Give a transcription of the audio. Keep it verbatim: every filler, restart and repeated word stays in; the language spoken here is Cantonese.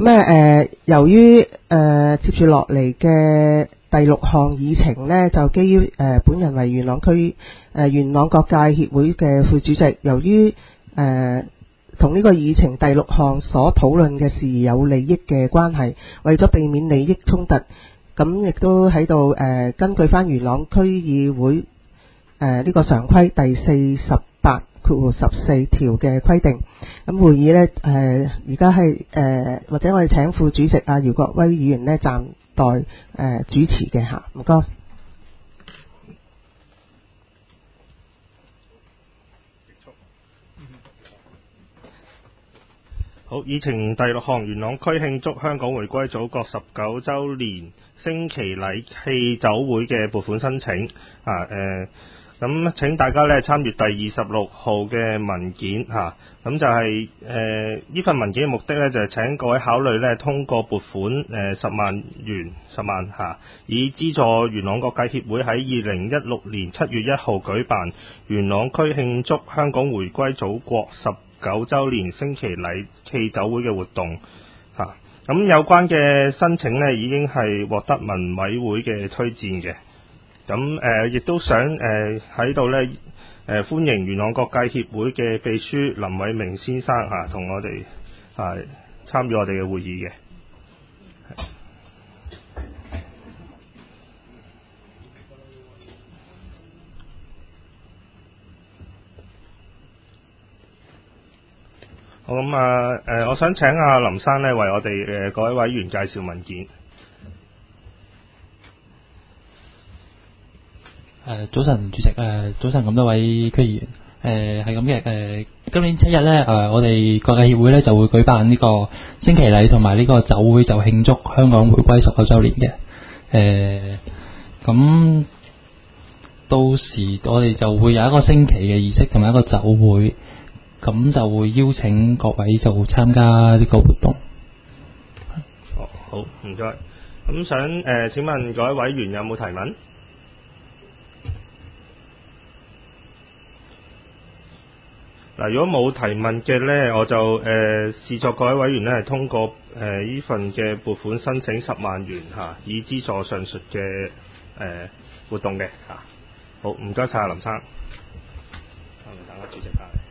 咁啊誒，由於誒、呃、接住落嚟嘅第六項議程呢，就基於誒、呃、本人為元朗區誒、呃、元朗各界協會嘅副主席，由於誒同呢個議程第六項所討論嘅事有利益嘅關係，為咗避免利益衝突，咁亦都喺度誒根據翻元朗區議會誒呢、呃這個常規第四十八括弧十四條嘅規定，咁會議呢，誒而家係誒或者我哋請副主席啊姚國威議員呢暫代誒、呃、主持嘅嚇，唔該。 好，議程第六項，元朗區慶祝香港回歸祖國十九週年升旗禮慶酒會嘅撥款申請啊誒。咁請大家咧參閱第二十六號嘅文件嚇，咁、啊、就係誒呢份文件嘅目的咧，就係、是、請各位考慮咧通過撥款誒十萬元十萬嚇、啊，以資助元朗各界協會喺二零一六年七月一號舉辦元朗區慶祝香港回歸祖國十九週年升旗禮暨酒會嘅活動嚇。咁、啊、有關嘅申請呢，已經係獲得民委會嘅推薦嘅。咁誒，亦、呃、都想誒喺度咧誒歡迎元朗各界協會嘅秘書林偉明先生嚇，同、啊、我哋啊參與我哋嘅會議嘅。好咁啊誒、呃，我想請阿林生咧為我哋誒、呃、各位委員介紹文件。 誒、呃、早晨，主席誒、呃、早晨咁多位區議員誒係咁嘅誒，今年七日咧誒，我哋各界協會咧就會舉辦呢個升旗禮同埋呢個酒會，就慶祝香港回歸十九週年嘅誒。咁、呃、到時我哋就會有一個升旗嘅儀式同埋一個酒會，咁就會邀請各位就參加呢個活動。 哦，好，唔該。咁想誒、呃、請問各位委員有冇提問？嗱，如果冇提問嘅呢，我就誒視作各位委員呢係通過誒呢、呃、份嘅撥款申請十萬元嚇、啊，以資助上述嘅誒、呃、活動嘅嚇、啊。好，唔該晒林生。我哋等下主席返嚟。